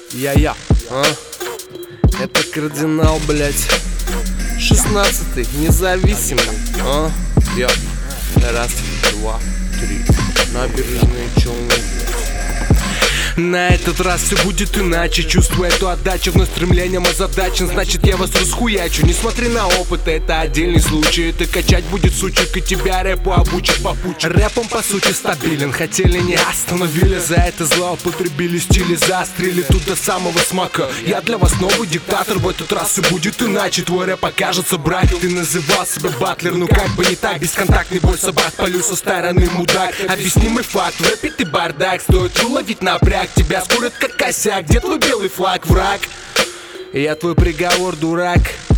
Я, это кардинал, блять. 16-й, независимый. Я. Раз, два, три. Набережные Челны. На этот раз все будет иначе. Чувствую эту отдачу, вновь стремлением озадачен. Значит, я вас расхуячу. Не смотри на опыт, это отдельный случай. Это качать будет сучек, и тебя рэпу обучит попутчик. Рэпом по сути стабилен, хотели не остановили. За это злоупотребили, стили заострили тут до самого смака. Я для вас новый диктатор, в этот раз все будет иначе. Твой рэп окажется брак. Ты называл себя батлер, ну как бы не так. Бесконтактный бой собак, полю со стороны мудак. Объяснимый факт, в рэпе ты бардак. Стоит уловить напряг, тебя скурят как косяк. Где твой белый флаг, враг? Я твой приговор, дурак.